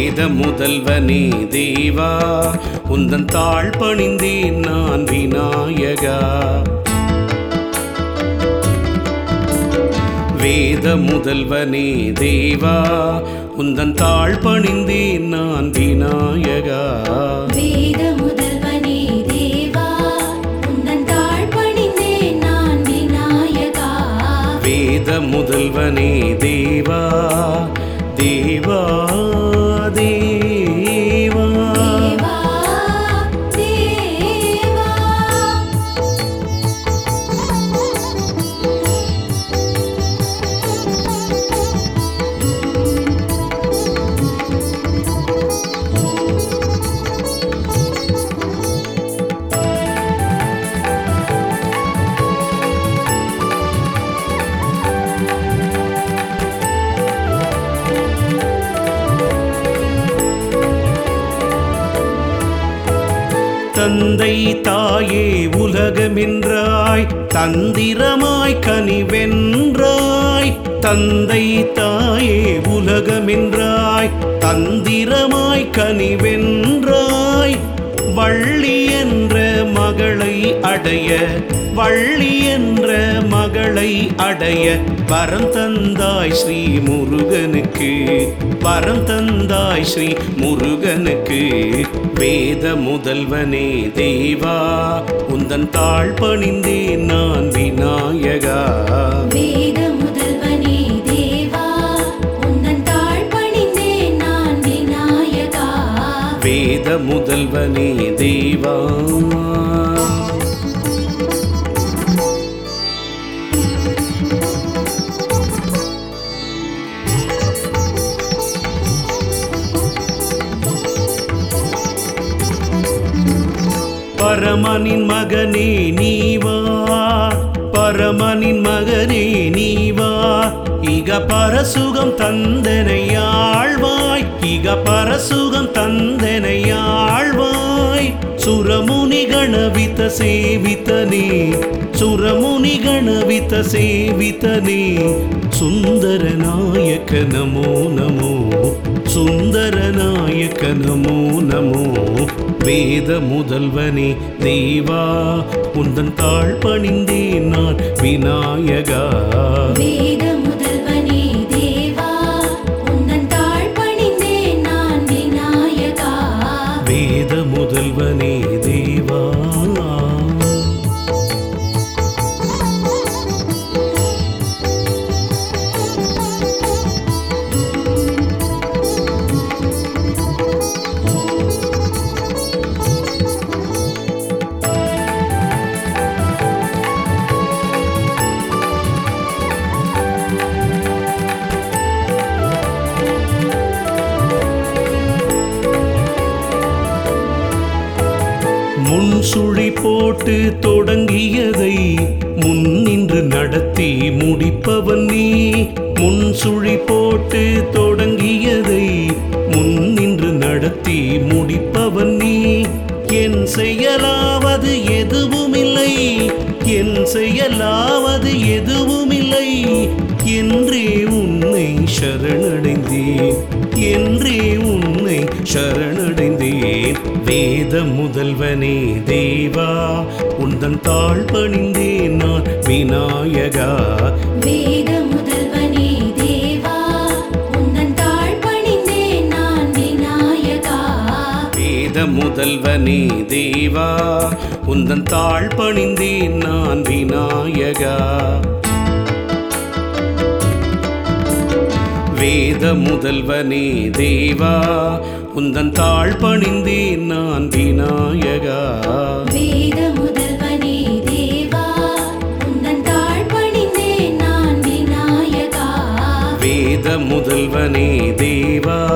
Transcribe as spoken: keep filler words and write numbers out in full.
வேத முதல்வனே தேவா உந்தன் தாழ் பணிந்தேன் நான் விநாயகா. வேத முதல்வனே தேவா உந்தன் தாழ் பணிந்தேன் நான் விநாயகா. வேத முதல்வனே தேவா உந்தன் தாழ் பணிந்தேன் நான் விநாயகா. வேத முதல்வனே தேவா தேவா தேவா தேவா தேவா. தந்தை தாயே உலகமென்றாய் தந்திரமாய் கனிவென்றாய். தந்தை தாயே உலகமென்றாய் தந்திரமாய் கனிவென்றாய். வள்ளி என்ற மகளை அடைய வள்ளி என்ற மகளை அடைய வரம் தந்தாய் ஸ்ரீ முருகனுக்கு. வரம் தந்தாய் ஸ்ரீ முருகனுக்கு. வேத முதல்வனே தேவா உந்தன் தாழ் பணிந்தேன் நான் விநாயகா. வேத முதல்வனே தேவா உந்தன் தாழ் பணிந்தேன் நான் விநாயகா. வேத முதல்வனே தேவா. பரமனின் மகனே நீவா பரமனின் மகனே நீவா. இக பரசுகம் தந்தனையாழ்வாய் இக பரசுகம் தந்தனையாழ்வாய். சுரமுனி கணவித சேவித்தனே சுரமுனி கணவித சேவித்தனே. சுந்தர நாயக நமோ நமோ சுந்தர நாயக நமோ நமோ. வேத முதல்வனே தேவா உந்தன் தாழ் பணிந்தேன் நான் விநாயகா. வேத முதல்வனே தேவா உந்தன் தாழ் பணிந்தேன் நான் விநாயகா. வேத முதல்வனே தேவா. முன்சுழி போட்டு தொடங்கியதை முன்னின்று நடத்தி முடிப்பவன் நீ. முன்சுழி போட்டு தொடங்கியதை முன்னின்று நடத்தி முடிப்பவன் நீ. என் செயலாவது எதுவுமில்லை என் செயலாவது எதுவுமில்லை என்றே உன்னை சரணடைந்தேன் என்றே உன்னை சரணடைந்தேன். வேத முதல்வனே தேவா உந்தன் தாழ் பணிந்தேன் நான் விநாயகா. வேத முதல்வனே தேவா உந்தன் தாழ் பணிந்தேன் நான் விநாயகா. வேத முதல்வனே தேவா உந்தன் தாழ் பணிந்தேன் நான் விநாயகா. வேத முதல்வனே தேவா உந்தன் தாழ் பணிந்தேன் நான் விநாயகா. வேத முதல்வனே தேவா உந்தன் தாழ் பணிந்தேன் நான் விநாயகா. வேத முதல்வனே தேவா